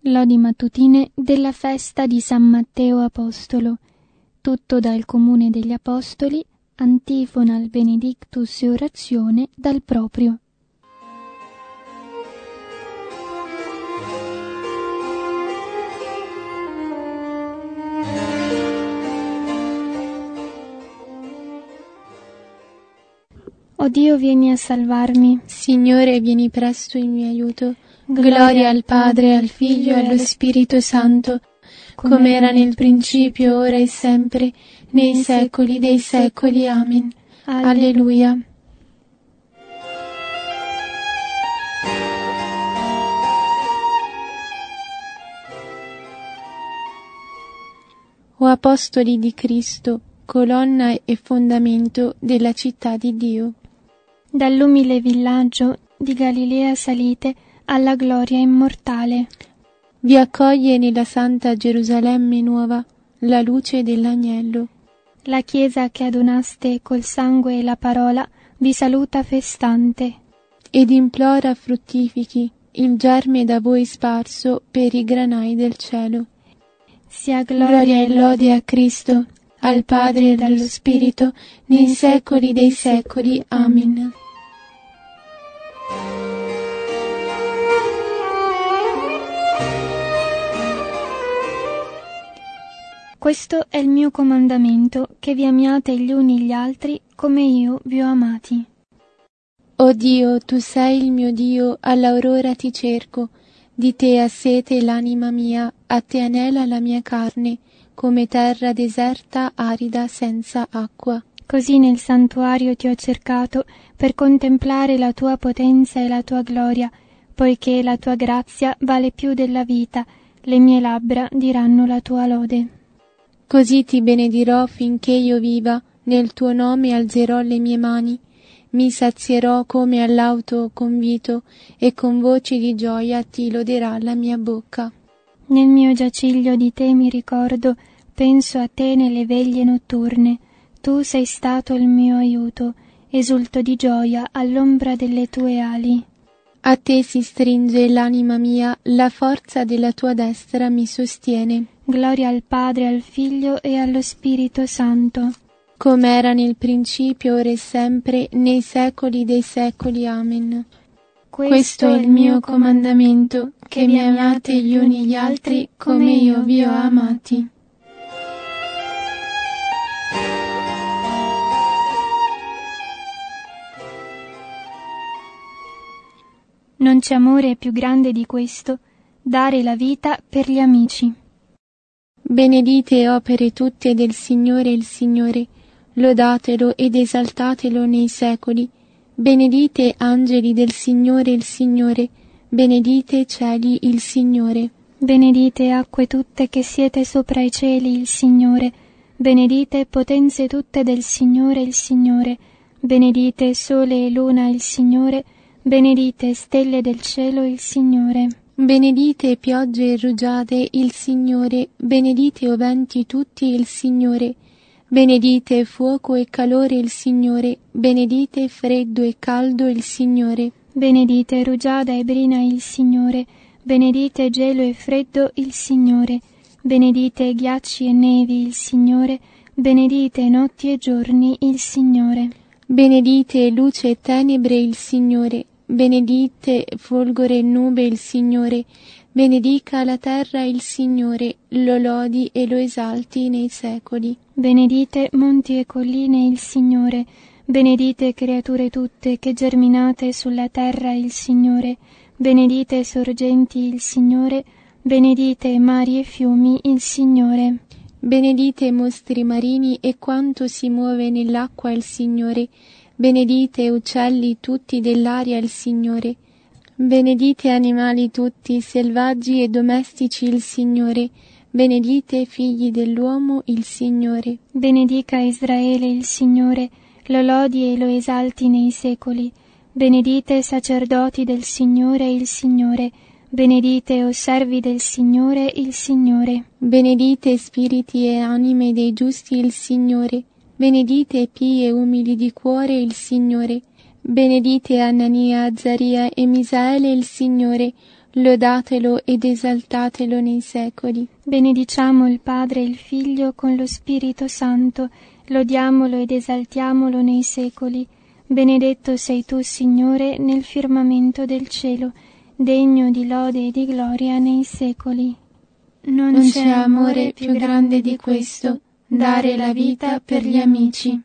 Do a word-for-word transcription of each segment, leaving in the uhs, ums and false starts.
Lodi mattutine della festa di San Matteo Apostolo. Tutto dal Comune degli Apostoli, antifona al Benedictus e orazione dal proprio. O Dio, vieni a salvarmi. Signore, vieni presto in mio aiuto. Gloria al Padre, al Figlio e allo Spirito Santo, come era nel principio, ora e sempre, nei secoli dei secoli. Amen. Alleluia. O Apostoli di Cristo, colonna e fondamento della città di Dio. Dall'umile villaggio di Galilea salite alla gloria immortale. Vi accoglie nella santa Gerusalemme nuova la luce dell'agnello. La Chiesa che adonaste col sangue e la parola vi saluta festante. Ed implora fruttifichi il germe da voi sparso per i granai del cielo. Sia gloria, gloria e lode a Cristo, al Padre e allo Spirito, nei secoli dei secoli. Amen. Questo è il mio comandamento, che vi amiate gli uni gli altri come io vi ho amati. O Dio, tu sei il mio Dio, all'aurora ti cerco, di te ha sete l'anima mia, a te anela la mia carne, come terra deserta, arida, senza acqua. Così nel santuario ti ho cercato per contemplare la tua potenza e la tua gloria, poiché la tua grazia vale più della vita, le mie labbra diranno la tua lode. Così ti benedirò finché io viva, nel tuo nome alzerò le mie mani, mi sazierò come all'auto convito e con voci di gioia ti loderà la mia bocca. Nel mio giaciglio di te mi ricordo, penso a te nelle veglie notturne, tu sei stato il mio aiuto, esulto di gioia all'ombra delle tue ali. A te si stringe l'anima mia, la forza della tua destra mi sostiene. Gloria al Padre, al Figlio e allo Spirito Santo. Come era nel principio, ora e sempre, nei secoli dei secoli. Amen. Questo, Questo è il mio comandamento, che vi amiate gli uni gli altri come io vi ho amati. Non c'è amore più grande di questo, dare la vita per gli amici. Benedite opere tutte del Signore il Signore, lodatelo ed esaltatelo nei secoli. Benedite angeli del Signore il Signore, benedite cieli il Signore. Benedite acque tutte che siete sopra i cieli il Signore, benedite potenze tutte del Signore il Signore, benedite sole e luna il Signore, benedite stelle del cielo il Signore. Benedite piogge e rugiade il Signore, benedite o venti tutti il Signore, benedite fuoco e calore il Signore, benedite freddo e caldo il Signore. Benedite rugiada e brina il Signore, benedite gelo e freddo il Signore, benedite ghiacci e nevi il Signore, benedite notti e giorni il Signore. Benedite luce e tenebre il Signore, benedite folgore e nube il Signore, benedica la terra il Signore, lo lodi e lo esalti nei secoli. Benedite monti e colline il Signore, benedite creature tutte che germinate sulla terra il Signore, benedite sorgenti il Signore, benedite mari e fiumi il Signore. Benedite mostri marini e quanto si muove nell'acqua il Signore, benedite uccelli tutti dell'aria il Signore, benedite animali tutti, selvaggi e domestici il Signore, benedite figli dell'uomo il Signore. Benedica Israele il Signore, lo lodi e lo esalti nei secoli. Benedite sacerdoti del Signore il Signore, benedite o servi del Signore il Signore. Benedite spiriti e anime dei giusti il Signore, benedite pii e umili di cuore il Signore, benedite Anania, Azzaria e Misaele il Signore, Lodatelo ed esaltatelo nei secoli. Benediciamo il Padre e il Figlio con lo Spirito Santo, lodiamolo ed esaltiamolo nei secoli. Benedetto sei tu, Signore, nel firmamento del cielo, degno di lode e di gloria nei secoli. Non, non c'è amore più grande di questo, dare la vita per gli amici.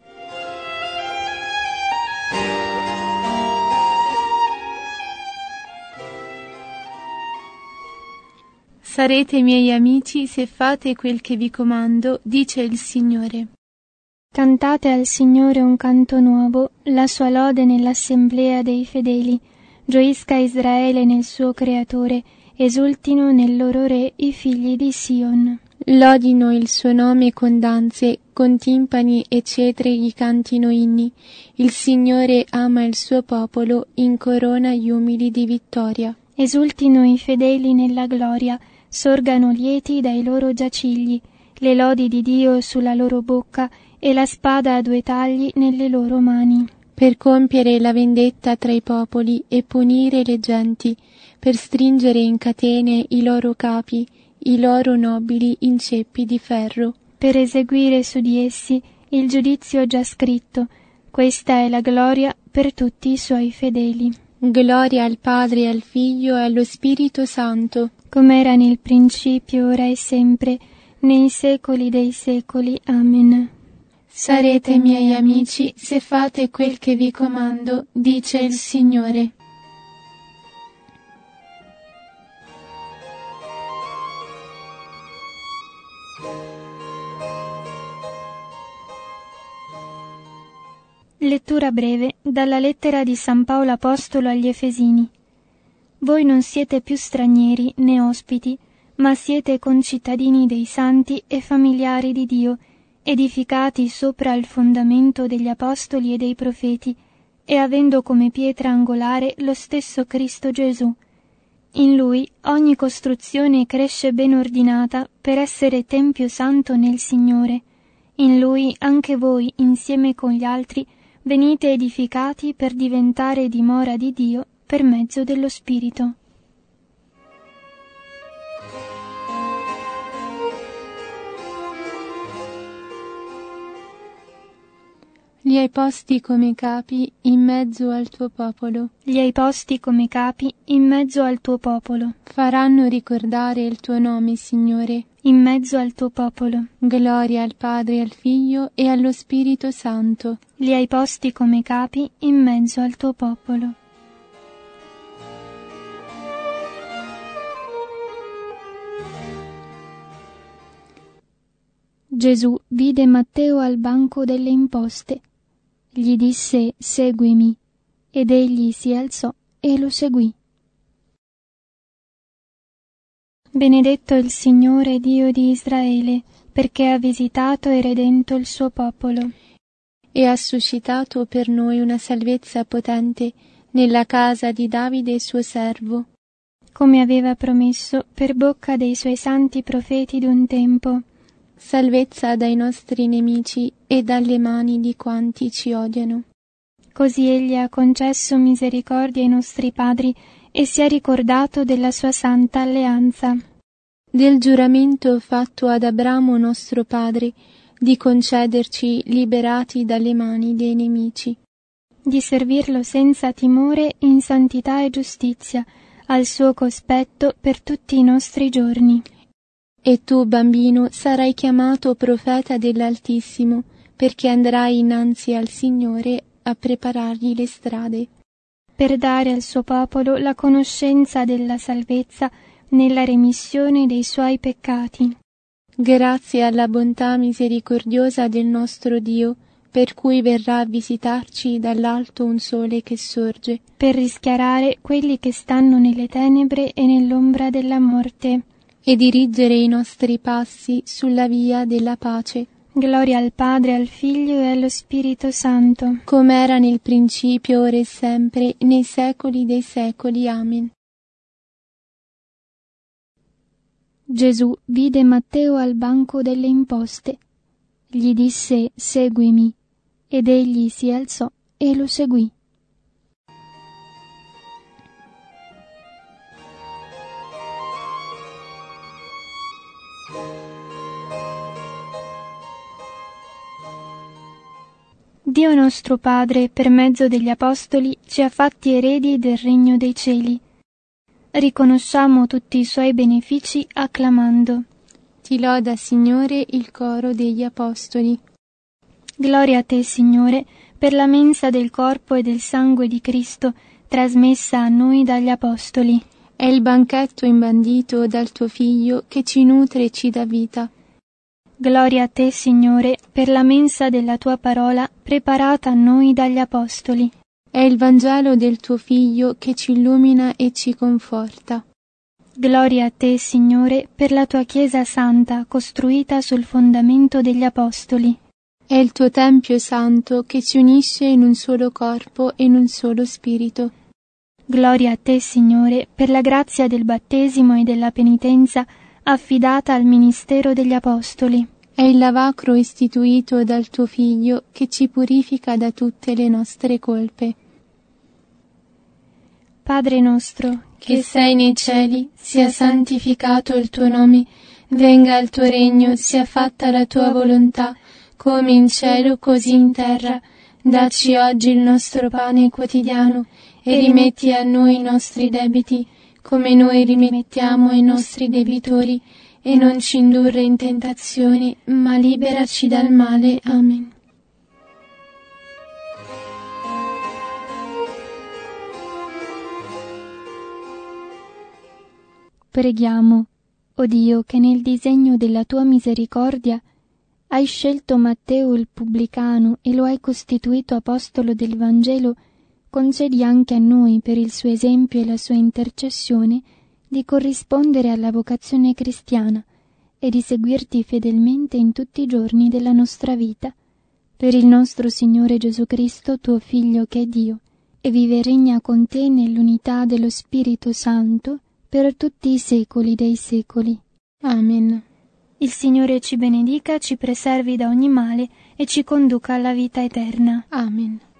Sarete miei amici se fate quel che vi comando, dice il Signore. Cantate al Signore un canto nuovo, la sua lode nell'assemblea dei fedeli. Gioisca Israele nel suo Creatore, esultino nel loro Re i figli di Sion. Lodino il suo nome con danze, con timpani e cetri gli cantino inni. Il Signore ama il suo popolo, incorona gli umili di vittoria. Esultino i fedeli nella gloria, sorgano lieti dai loro giacigli, le lodi di Dio sulla loro bocca e la spada a due tagli nelle loro mani. Per compiere la vendetta tra i popoli e punire le genti, per stringere in catene i loro capi, i loro nobili in ceppi di ferro. Per eseguire su di essi il giudizio già scritto, questa è la gloria per tutti i suoi fedeli. Gloria al Padre, e al Figlio e allo Spirito Santo, come era nel principio, ora e sempre, nei secoli dei secoli. Amen. Sarete miei amici se fate quel che vi comando, dice il Signore. Lettura breve dalla lettera di San Paolo Apostolo agli Efesini. Voi non siete più stranieri né ospiti, ma siete concittadini dei santi e familiari di Dio, edificati sopra il fondamento degli apostoli e dei profeti, e avendo come pietra angolare lo stesso Cristo Gesù. In Lui ogni costruzione cresce ben ordinata per essere tempio santo nel Signore. In Lui anche voi, insieme con gli altri, venite edificati per diventare dimora di Dio per mezzo dello Spirito. Li hai posti come capi in mezzo al tuo popolo. Li hai posti come capi in mezzo al tuo popolo. Faranno ricordare il tuo nome, Signore, in mezzo al tuo popolo. Gloria al Padre, al Figlio e allo Spirito Santo. Li hai posti come capi in mezzo al tuo popolo. Gesù vide Matteo al banco delle imposte. Gli disse: seguimi, ed egli si alzò e lo seguì. Benedetto il Signore Dio di Israele, perché ha visitato e redento il suo popolo. E ha suscitato per noi una salvezza potente nella casa di Davide suo servo, come aveva promesso per bocca dei suoi santi profeti d'un tempo. Salvezza dai nostri nemici e dalle mani di quanti ci odiano. Così egli ha concesso misericordia ai nostri padri e si è ricordato della sua santa alleanza. Del giuramento fatto ad Abramo nostro padre, di concederci liberati dalle mani dei nemici. Di servirlo senza timore in santità e giustizia, al suo cospetto per tutti i nostri giorni. E tu, bambino, sarai chiamato profeta dell'Altissimo, perché andrai innanzi al Signore a preparargli le strade, per dare al suo popolo la conoscenza della salvezza nella remissione dei suoi peccati. Grazie alla bontà misericordiosa del nostro Dio, per cui verrà a visitarci dall'alto un sole che sorge, per rischiarare quelli che stanno nelle tenebre e nell'ombra della morte, e dirigere i nostri passi sulla via della pace. Gloria al Padre, al Figlio e allo Spirito Santo, come era nel principio, ora e sempre, nei secoli dei secoli. Amen. Gesù vide Matteo al banco delle imposte. Gli disse: seguimi, ed egli si alzò e lo seguì. Dio nostro Padre, per mezzo degli Apostoli, ci ha fatti eredi del regno dei cieli. Riconosciamo tutti i suoi benefici acclamando. Ti loda, Signore, il coro degli Apostoli. Gloria a te, Signore, per la mensa del corpo e del sangue di Cristo, trasmessa a noi dagli Apostoli. È il banchetto imbandito dal tuo Figlio che ci nutre e ci dà vita. Gloria a te, Signore, per la mensa della tua parola preparata a noi dagli Apostoli. È il Vangelo del tuo Figlio che ci illumina e ci conforta. Gloria a te, Signore, per la tua Chiesa santa, costruita sul fondamento degli Apostoli. È il tuo Tempio santo che ci unisce in un solo corpo e in un solo spirito. Gloria a te, Signore, per la grazia del battesimo e della penitenza affidata al ministero degli Apostoli. È il lavacro istituito dal tuo Figlio che ci purifica da tutte le nostre colpe. Padre nostro, che sei nei cieli, sia santificato il tuo nome, venga il tuo regno, sia fatta la tua volontà, come in cielo così in terra. Dacci oggi il nostro pane quotidiano e rimetti a noi i nostri debiti, come noi rimettiamo ai nostri debitori, e non ci indurre in tentazione, ma liberaci dal male. Amen. Preghiamo, o Dio, che nel disegno della tua misericordia hai scelto Matteo il pubblicano e lo hai costituito apostolo del Vangelo, concedi anche a noi, per il suo esempio e la sua intercessione, di corrispondere alla vocazione cristiana e di seguirti fedelmente in tutti i giorni della nostra vita. Per il nostro Signore Gesù Cristo, tuo Figlio, che è Dio, e vive e regna con te nell'unità dello Spirito Santo, per tutti i secoli dei secoli. Amen. Il Signore ci benedica, ci preservi da ogni male e ci conduca alla vita eterna. Amen.